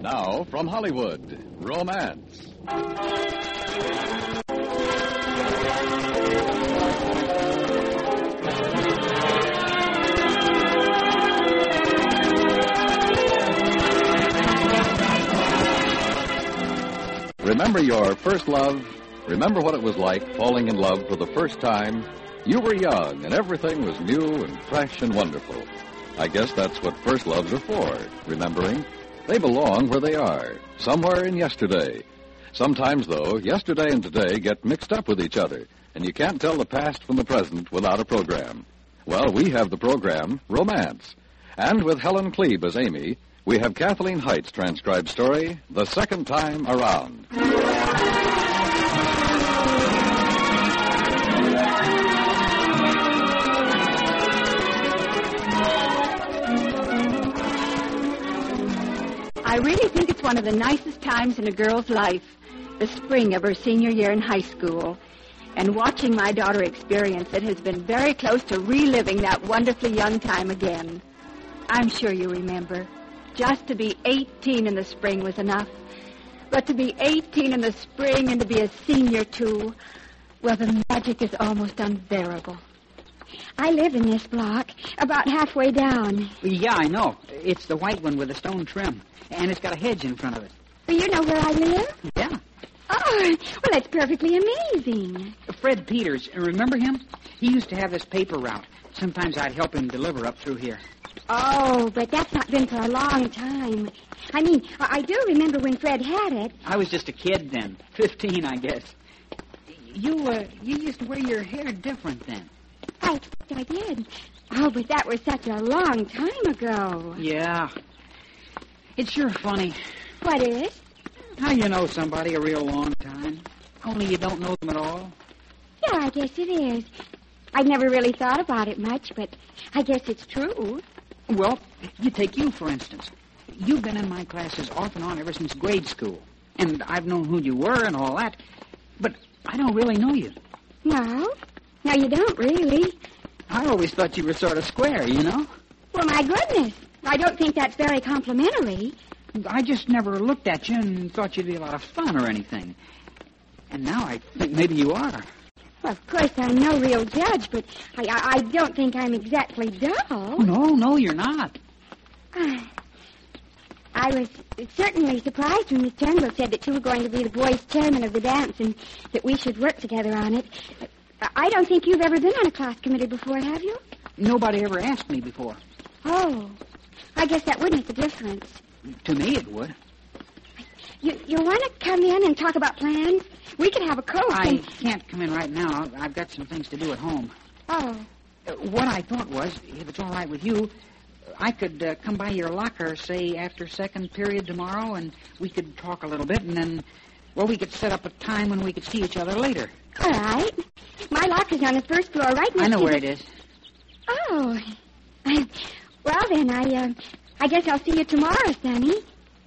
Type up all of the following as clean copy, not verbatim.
Now, from Hollywood, Romance. Remember your first love? Remember what it was like falling in love for the first time? You were young, and everything was new and fresh and wonderful. I guess that's what first loves are for, remembering. They belong where they are, somewhere in yesterday. Sometimes, though, yesterday and today get mixed up with each other, and you can't tell the past from the present without a program. Well, we have the program, Romance. And with Helen Klebe as Amy, we have Kathleen Height's transcribed story, The Second Time Around. I really think it's one of the nicest times in a girl's life, the spring of her senior year in high school. And watching my daughter experience it has been very close to reliving that wonderfully young time again. I'm sure you remember. Just to be 18 in the spring was enough. But to be 18 in the spring and to be a senior, too, well, the magic is almost unbearable. I live in this block, about halfway down. Yeah, I know. It's the white one with the stone trim. And it's got a hedge in front of it. Well, you know where I live? Yeah. Oh, well, that's perfectly amazing. Fred Peters, remember him? He used to have this paper route. Sometimes I'd help him deliver up through here. Oh, but that's not been for a long time. I mean, I do remember when Fred had it. I was just a kid then. 15, I guess. You used to wear your hair different then. I did. Oh, but that was such a long time ago. Yeah. It's sure funny. What is? How you know somebody a real long time, only you don't know them at all. Yeah, I guess it is. I've never really thought about it much, but I guess it's true. Well, you take you, for instance. You've been in my classes off and on ever since grade school. And I've known who you were and all that. But I don't really know you. No? No, you don't really. I always thought you were sort of square, you know? Well, my goodness. I don't think that's very complimentary. I just never looked at you and thought you'd be a lot of fun or anything. And now I think maybe you are. Well, of course, I'm no real judge, but I don't think I'm exactly dull. Oh, no, you're not. I was certainly surprised when Miss Turnbull said that you were going to be the boys' chairman of the dance and that we should work together on it. I don't think you've ever been on a class committee before, have you? Nobody ever asked me before. Oh, I guess that would make a difference. To me, it would. You want to come in and talk about plans? We could have a coat. I can't come in right now. I've got some things to do at home. Oh. What I thought was, if it's all right with you, I could come by your locker, say, after second period tomorrow, and we could talk a little bit, and then, well, we could set up a time when we could see each other later. All right. My locker's on the first floor, right next to... I know where it is. Oh. Well, then, I guess I'll see you tomorrow, Sonny.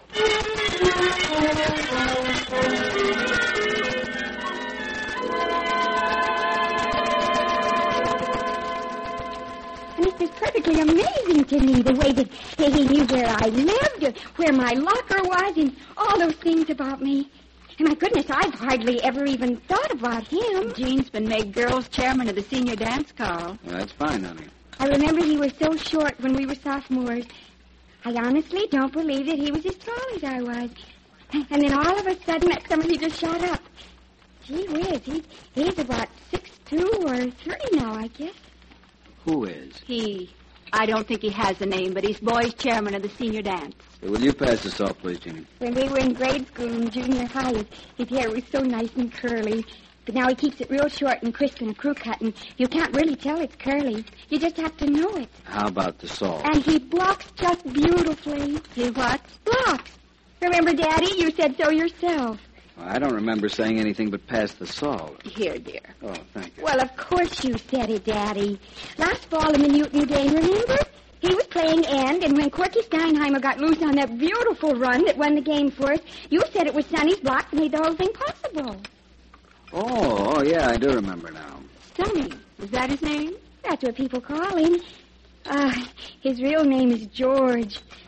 And it was perfectly amazing to me, the way that he knew where I lived, where my locker was, and all those things about me. And my goodness, I've hardly ever even thought about him. Gene's been made girls' chairman of the senior dance, Carl. Well, that's fine, honey. I remember he was so short when we were sophomores. I honestly don't believe that he was as tall as I was. And then all of a sudden, that summer, he just shot up. Gee whiz, he's about 6'2" or 3 now, I guess. Who is? He. I don't think he has a name, but he's boys' chairman of the senior dance. Hey, will you pass this off, please, Jeannie? When we were in grade school and junior high, his hair was so nice and curly. But now he keeps it real short and crisp in a crew cut, and you can't really tell it's curly. You just have to know it. How about the salt? And he blocks just beautifully. He what? Blocks. Remember, Daddy? You said so yourself. Well, I don't remember saying anything but pass the salt. Here, dear. Oh, thank you. Well, of course you said it, Daddy. Last fall in the Mutiny game, remember? He was playing end, and when Corky Steinheimer got loose on that beautiful run that won the game for us, you said it was Sonny's block that made the whole thing possible. Oh, yeah, I do remember now. Sonny. Is that his name? That's what people call him. His real name is George.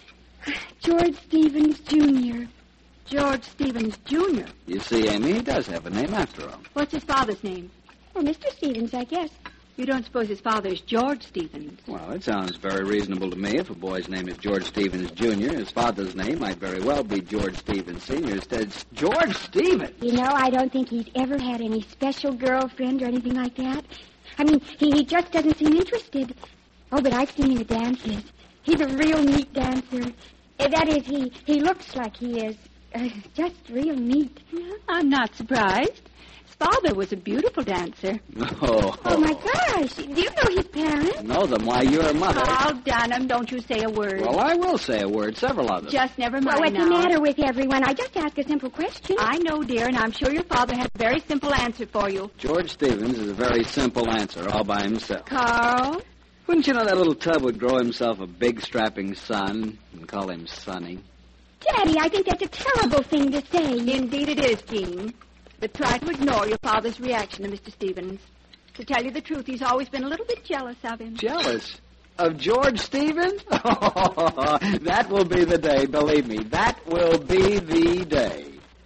George Stevens, Jr. George Stevens, Jr. You see, Amy, he does have a name after all. What's his father's name? Well, Mr. Stevens, I guess. You don't suppose his father is George Stevens? Well, it sounds very reasonable to me. If a boy's name is George Stevens, Jr., his father's name might very well be George Stevens, Sr. Instead, George Stevens. You know, I don't think he's ever had any special girlfriend or anything like that. I mean, he just doesn't seem interested. Oh, but I've seen him at dances. He's a real neat dancer. That is, he looks like he is. Just real neat. I'm not surprised. His father was a beautiful dancer. Oh, my gosh. Do you know his parents? Know them. Why, you're a mother. Oh, Dunham, don't you say a word. Well, I will say a word. Several of them. Just never mind Well, what's now. the matter with everyone? I just asked a simple question. I know, dear, and I'm sure your father has a very simple answer for you. George Stevens is a very simple answer, all by himself. Carl? Wouldn't you know that little tub would grow himself a big, strapping son and call him Sonny? Daddy, I think that's a terrible thing to say. Indeed it is, Jean. But try to ignore your father's reaction to Mr. Stevens. To tell you the truth, he's always been a little bit jealous of him. Jealous? Of George Stevens? Oh, that will be the day, believe me. That will be the day.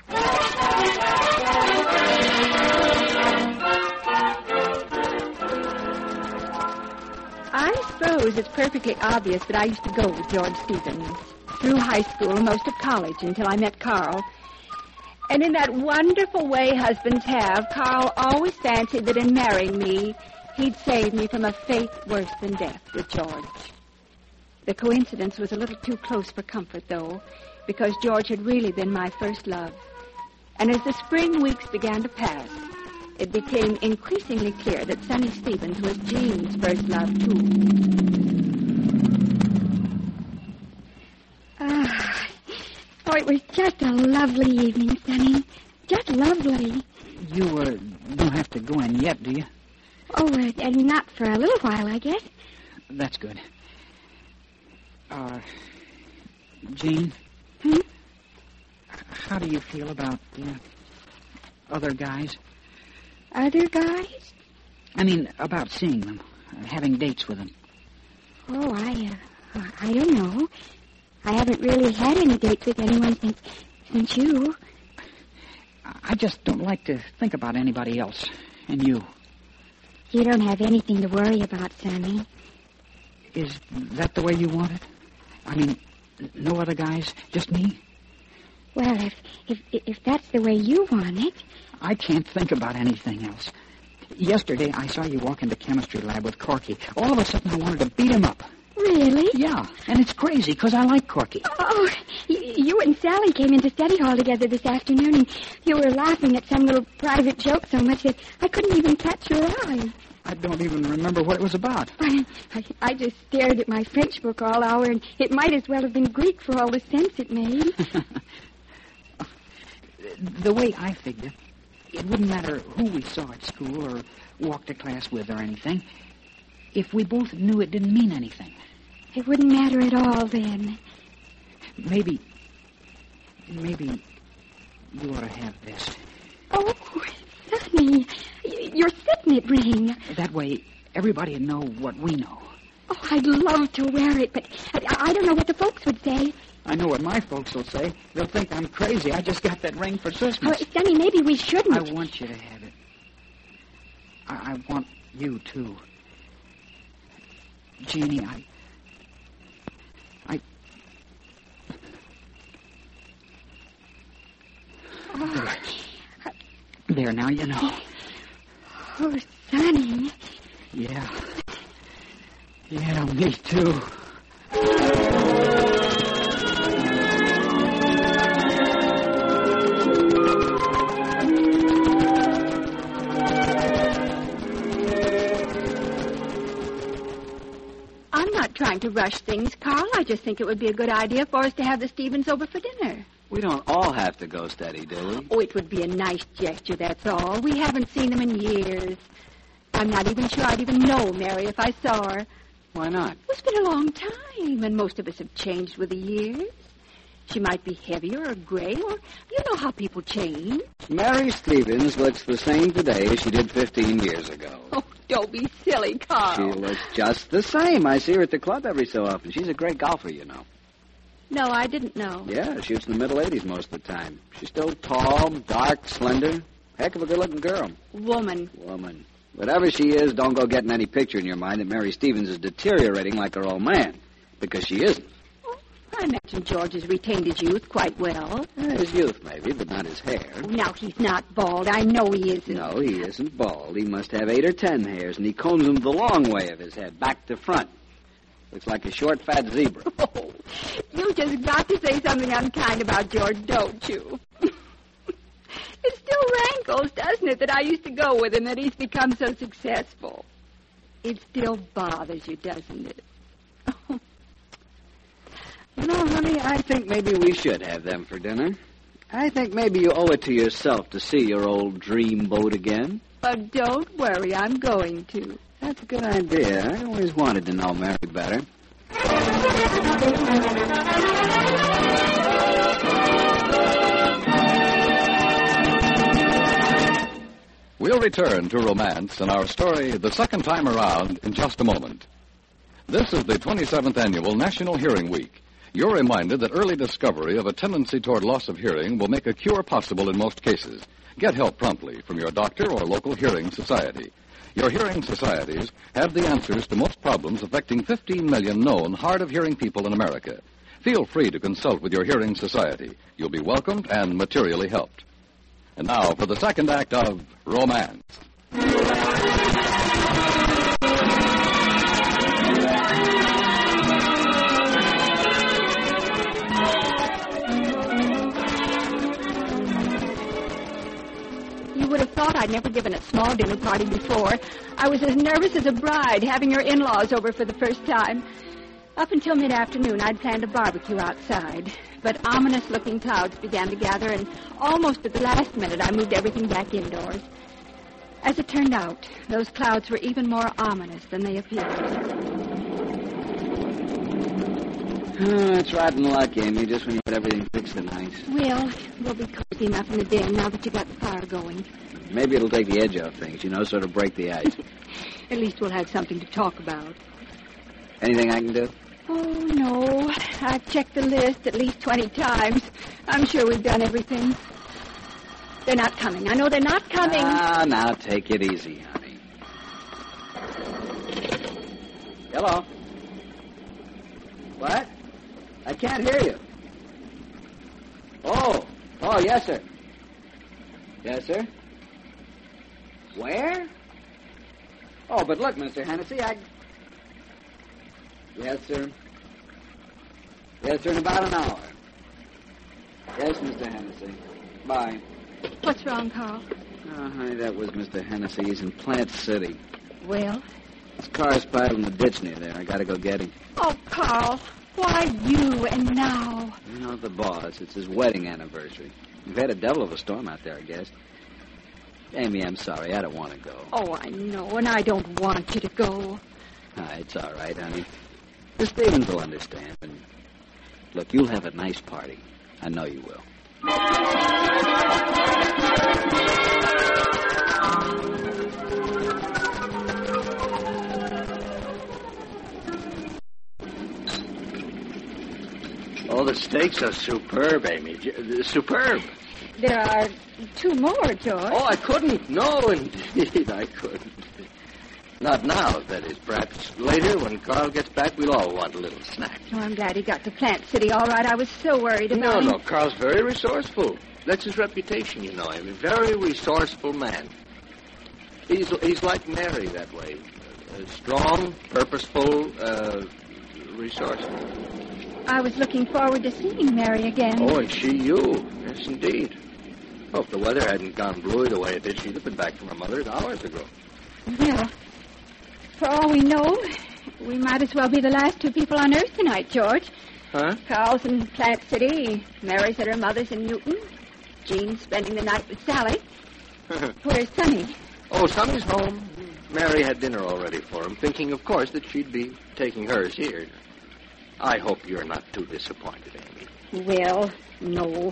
I suppose it's perfectly obvious that I used to go with George Stevens through high school and most of college until I met Carl. And in that wonderful way husbands have, Carl always fancied that in marrying me, he'd save me from a fate worse than death with George. The coincidence was a little too close for comfort, though, because George had really been my first love. And as the spring weeks began to pass, it became increasingly clear that Sonny Stevens was Jean's first love, too. Oh, it was just a lovely evening, Sonny. Just lovely. You don't have to go in yet, do you? Oh, and not for a little while, I guess. That's good. Jean? How do you feel about other guys? Other guys? I mean, about seeing them, having dates with them. Oh, I don't know. I haven't really had any dates with anyone since you. I just don't like to think about anybody else. And you. You don't have anything to worry about, Sonny. Is that the way you want it? I mean, no other guys, just me? Well, if that's the way you want it. I can't think about anything else. Yesterday, I saw you walk into chemistry lab with Corky. All of a sudden, I wanted to beat him up. Really? Yeah, and it's crazy, because I like Corky. Oh, you and Sally came into study hall together this afternoon, and you were laughing at some little private joke so much that I couldn't even catch your eye. I don't even remember what it was about. I just stared at my French book all hour, and it might as well have been Greek for all the sense it made. The way I figure, it wouldn't matter who we saw at school or walked to class with or anything, if we both knew it didn't mean anything. It wouldn't matter at all then. Maybe you ought to have this. Oh, Sonny, your signet ring. That way, everybody would know what we know. Oh, I'd love to wear it, but I don't know what the folks would say. I know what my folks will say. They'll think I'm crazy. I just got that ring for Christmas. Oh, Sonny, maybe we shouldn't. I want you to have it. I want you, too. Jeannie, I... Oh. There, now you know. Oh, Sonny. Yeah. Yeah, me too. I'm not trying to rush things, Carl. I just think it would be a good idea for us to have the Stevens over for dinner. We don't all have to go steady, do we? Oh, it would be a nice gesture, that's all. We haven't seen them in years. I'm not even sure I'd even know Mary if I saw her. Why not? It's been a long time, and most of us have changed with the years. She might be heavier or gray, or you know how people change. Mary Stevens looks the same today as she did 15 years ago. Oh, don't be silly, Carl. She looks just the same. I see her at the club every so often. She's a great golfer, you know. No, I didn't know. Yeah, shoots in the middle 80s most of the time. She's still tall, dark, slender. Heck of a good-looking girl. Woman. Whatever she is, don't go getting any picture in your mind that Mary Stevens is deteriorating like her old man. Because she isn't. I imagine George has retained his youth quite well. His youth, maybe, but not his hair. Now, he's not bald. I know he isn't. No, he isn't bald. He must have 8 or 10 hairs, and he combs them the long way of his head, back to front. Looks like a short, fat zebra. Oh, you just got to say something unkind about George, don't you? It still rankles, doesn't it, that I used to go with him, that he's become so successful. It still bothers you, doesn't it? You know, honey, I think maybe we should have them for dinner. I think maybe you owe it to yourself to see your old dream boat again. But don't worry, I'm going to. That's a good idea. I always wanted to know Mary better. We'll return to romance and our story, The Second Time Around, in just a moment. This is the 27th Annual National Hearing Week. You're reminded that early discovery of a tendency toward loss of hearing will make a cure possible in most cases. Get help promptly from your doctor or local hearing society. Your hearing societies have the answers to most problems affecting 15 million known hard-of-hearing people in America. Feel free to consult with your hearing society. You'll be welcomed and materially helped. And now for the second act of Romance. You would have thought I'd never given a small dinner party before. I was as nervous as a bride having her in-laws over for the first time. Up until mid-afternoon, I'd planned a barbecue outside. But ominous-looking clouds began to gather, and almost at the last minute, I moved everything back indoors. As it turned out, those clouds were even more ominous than they appeared. Oh, it's rotten luck, Amy, just when you had everything fixed and nice. Well, we'll be cozy enough in the den now that you got the fire going. Maybe it'll take the edge off things, sort of break the ice. At least we'll have something to talk about. Anything I can do? Oh, no. I've checked the list at least 20 times. I'm sure we've done everything. They're not coming. I know they're not coming. Ah, now take it easy, honey. Hello? What? I can't hear you. Oh, yes, sir. Yes, sir. Where? Oh, but look, Mr. Hennessy, Yes, sir. Yes, sir, in about an hour. Yes, Mr. Hennessy. Bye. What's wrong, Carl? Oh, honey, that was Mr. Hennessy. He's in Plant City. Well? His car's piled in the ditch near there. I gotta go get him. Oh, Carl, why you and now? You know the boss. It's his wedding anniversary. We've had a devil of a storm out there, I guess. Amy, I'm sorry. I don't want to go. Oh, I know, and I don't want you to go. It's all right, honey. The Stevens will understand. And look, you'll have a nice party. I know you will. Oh, the steaks are superb, Amy. Superb. There are 2 more, George. Oh, I couldn't. No, indeed, I couldn't. Not now, that is. Perhaps later, when Carl gets back, we'll all want a little snack. Oh, I'm glad he got to Plant City all right. I was so worried about him. No, Carl's very resourceful. That's his reputation, Amy. Very resourceful man. He's like Mary that way. Strong, purposeful, resourceful. I was looking forward to seeing Mary again. Oh, and she you. Yes, indeed. Oh, if the weather hadn't gone bluey the way it did, she'd have been back from her mother's hours ago. Well, for all we know, we might as well be the last 2 people on Earth tonight, George. Huh? Carl's in Plant City. Mary's at her mother's in Newton. Jean's spending the night with Sally. Where's Sonny? Oh, Sonny's home. Mary had dinner already for him, thinking, of course, that she'd be taking hers here. I hope you're not too disappointed, Amy. Well, no.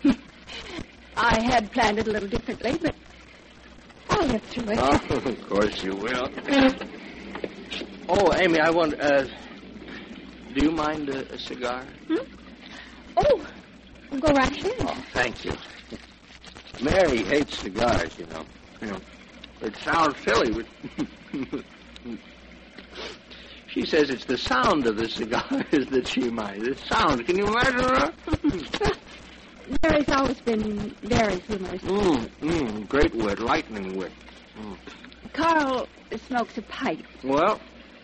I had planned it a little differently, but I'll live through it. Oh, of course you will. Oh, Amy, I wonder, do you mind a cigar? Oh, go right ahead. Oh, thank you. Mary hates cigars, you know. It sounds silly, but she says it's the sound of the cigars that she minds. The sound. Can you imagine her? Mary's always been very humorous. Great wit, lightning wit. Carl smokes a pipe. Well,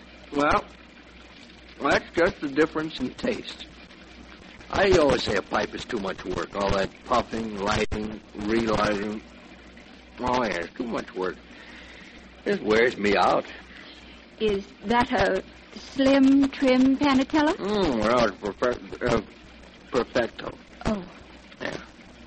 that's just the difference in taste. I always say a pipe is too much work. All that puffing, lighting, relighting. Oh, yeah, it's too much work. It wears me out. Is that a slim, trim Panatella? Well, it's perfecto. Oh. Yeah.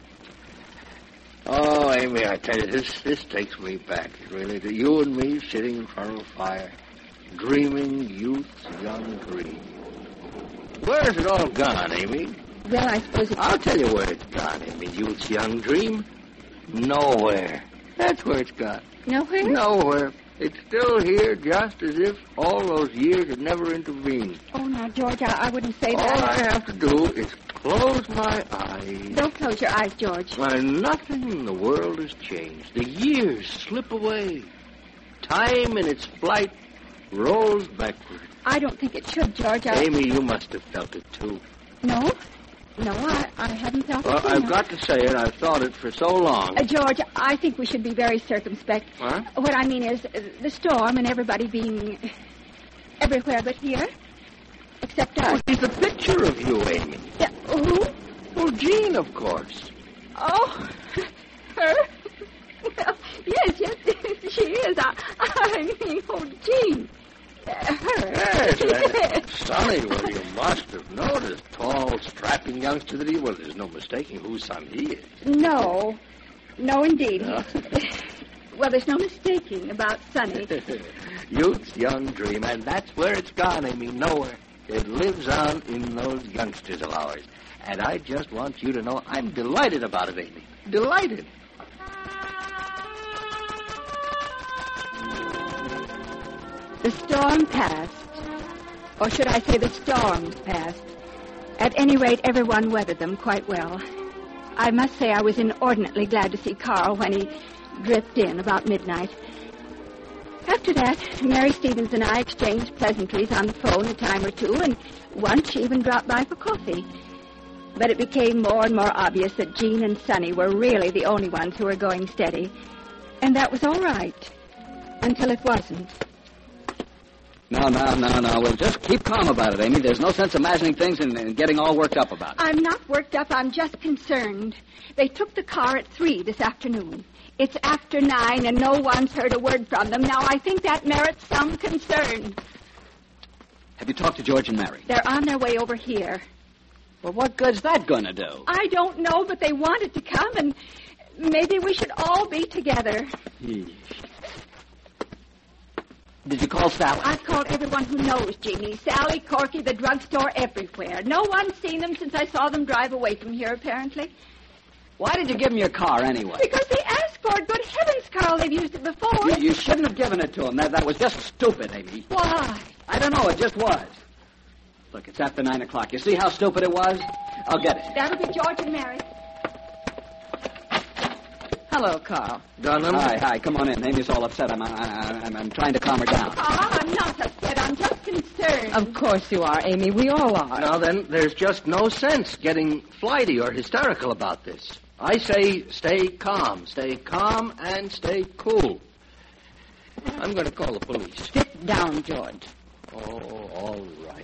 Oh, Amy, I tell you, this takes me back, really, to you and me sitting in front of a fire, dreaming youth's young dream. Where's it all gone, Amy? Well, I suppose it's... I'll tell you where it's gone, Amy, youth's young dream. Nowhere. That's where it's gone. Nowhere? Nowhere. It's still here just as if all those years had never intervened. Oh, now, George, I wouldn't say All that. I have to do is close my eyes. Don't close your eyes, George. And nothing in the world has changed. The years slip away. Time in its flight rolls backward. I don't think it should, George. Amy, you must have felt it, too. No, I haven't felt Well, it. I've got to say it. I've thought it for so long. George, I think we should be very circumspect. Huh? What I mean is the storm and everybody being everywhere but here, except us. She's a picture of you, Amy. Who? Well, Jean, of course. Oh, her? Well, yes, she is. I mean, Jean. Her. Yes, Sonny, well, you must have noticed. Tall, strapping youngster that he was. There's no mistaking whose son he is. No, indeed. No? Well, there's no mistaking about Sonny. Youth's young dream, and that's where it's gone, Amy, nowhere. It lives on in those youngsters of ours. And I just want you to know I'm delighted about it, Amy. Delighted. The storm passed. Or should I say the storms passed. At any rate, everyone weathered them quite well. I must say I was inordinately glad to see Carl when he dripped in about midnight. After that, Mary Stevens and I exchanged pleasantries on the phone a time or two, and once she even dropped by for coffee. But it became more and more obvious that Jean and Sonny were really the only ones who were going steady. And that was all right. Until it wasn't. No. We'll just keep calm about it, Amy. There's no sense imagining things and getting all worked up about it. I'm not worked up. I'm just concerned. They took the car at 3 this afternoon. It's after 9, and no one's heard a word from them. Now, I think that merits some concern. Have you talked to George and Mary? They're on their way over here. Well, what good's that going to do? I don't know, but they wanted to come, and maybe we should all be together. Did you call Sally? I've called everyone who knows Jeannie. Sally, Corky, the drugstore, everywhere. No one's seen them since I saw them drive away from here, apparently. Why did you give them your car, anyway? Because they asked for it. Good heavens, Carl, they've used it before. You shouldn't have given it to them. That was just stupid, Amy. Why? I don't know. It just was. Look, it's after 9 o'clock. You see how stupid it was? I'll get it. That'll be George and Mary. Hello, Carl. Dunham? Hi. Come on in. Amy's all upset. I'm trying to calm her down. I'm not upset. I'm just concerned. Of course you are, Amy. We all are. Now then, there's just no sense getting flighty or hysterical about this. I say stay calm and stay cool. I'm going to call the police. Sit down, George. Oh, all right.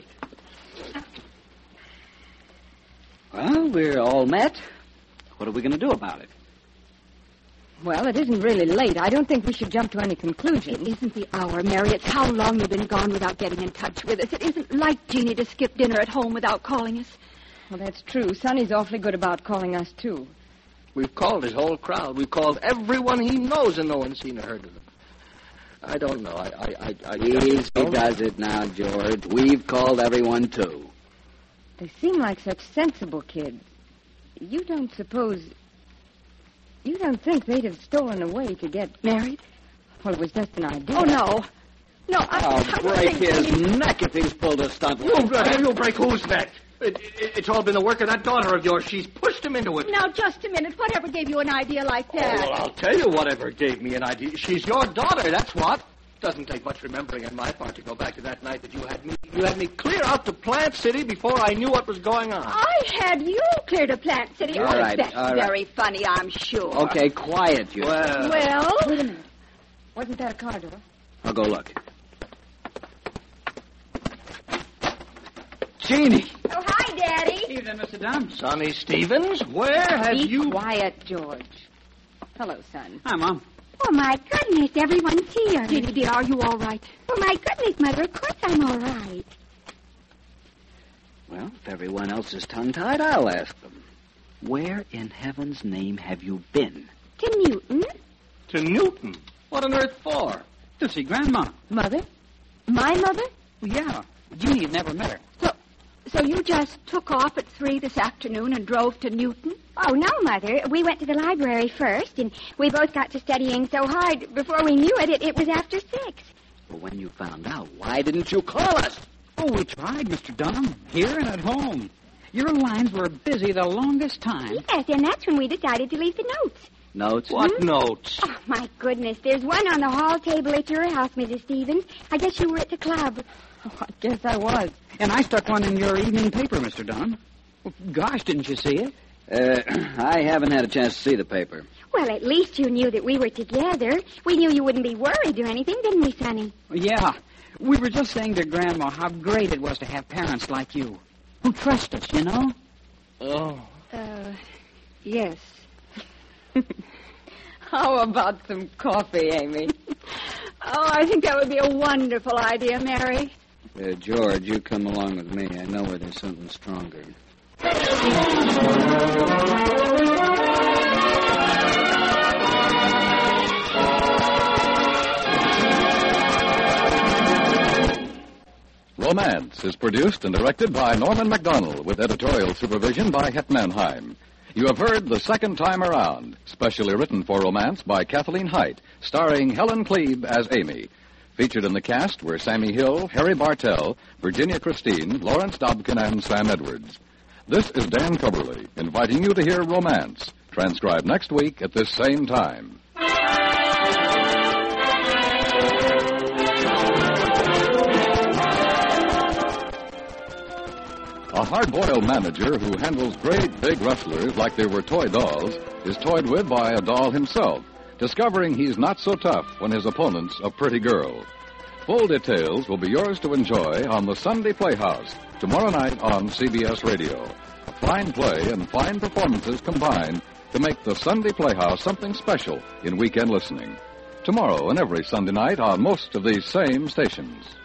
Well, we're all met. What are we going to do about it? Well, it isn't really late. I don't think we should jump to any conclusions. It isn't the hour, Mary. It's how long you've been gone without getting in touch with us. It isn't like Jeannie to skip dinner at home without calling us. Well, that's true. Sonny's awfully good about calling us, too. We've called his whole crowd. We've called everyone he knows, and no one's seen or heard of them. I don't know. Easy does it now, George. We've called everyone, too. They seem like such sensible kids. You don't think they'd have stolen away to get married? Well, it was just an idea. Oh, no. No, I I'll don't break think his neck if he's pulled a stunt. You'll break whose neck? It's all been the work of that daughter of yours. She's pushed him into it. Now, just a minute. Whatever gave you an idea like that? Oh, well, I'll tell you whatever gave me an idea. She's your daughter, that's what. Doesn't take much remembering on my part to go back to that night that you had me clear out to Plant City before I knew what was going on. I had you clear to Plant City. All right, That's all right. very funny, I'm sure. Okay, quiet, you. Well, Wait a minute. Wasn't that a car door? I'll go look. Jeannie! Oh, hi, Daddy. Evening, Mr. Dunn. Sonny Stevens, where have Be you... quiet, George. Hello, son. Hi, Mom. Oh, my goodness, everyone's here. Jeannie, dear, are you all right? Oh, my goodness, Mother, of course I'm all right. Well, if everyone else is tongue-tied, I'll ask them. Where in heaven's name have you been? To Newton. To Newton? What on earth for? To see Grandma. Mother? My mother? Yeah. Jeannie had never met her. So you just took off at 3 this afternoon and drove to Newton? Oh, no, Mother. We went to the library first, and we both got to studying so hard, before we knew it, it was after 6. Well, when you found out, why didn't you call us? Oh, we tried, Mr. Dunham, here and at home. Your lines were busy the longest time. Yes, and that's when we decided to leave the notes. Notes? What notes? Oh, my goodness. There's one on the hall table at your house, Mrs. Stevens. I guess you were at the club. Oh, I guess I was. And I stuck one in your evening paper, Mr. Dunham. Well, gosh, didn't you see it? I haven't had a chance to see the paper. Well, at least you knew that we were together. We knew you wouldn't be worried or anything, didn't we, Sonny? Yeah. We were just saying to Grandma how great it was to have parents like you, who trust us, you know? Oh. Yes. How about some coffee, Amy? Oh, I think that would be a wonderful idea, Mary. George, you come along with me. I know where there's something stronger. Romance is produced and directed by Norman MacDonald with editorial supervision by Het Mannheim. You have heard The Second Time Around, specially written for Romance by Kathleen Height, starring Helen Klebe as Amy. Featured in the cast were Sammy Hill, Harry Bartell, Virginia Christine, Lawrence Dobkin, and Sam Edwards. This is Dan Coverly, inviting you to hear Romance, transcribed next week at this same time. A hard-boiled manager who handles great big wrestlers like they were toy dolls is toyed with by a doll himself, discovering he's not so tough when his opponent's a pretty girl. Full details will be yours to enjoy on the Sunday Playhouse tomorrow night on CBS Radio. A fine play and fine performances combined to make the Sunday Playhouse something special in weekend listening. Tomorrow and every Sunday night on most of these same stations.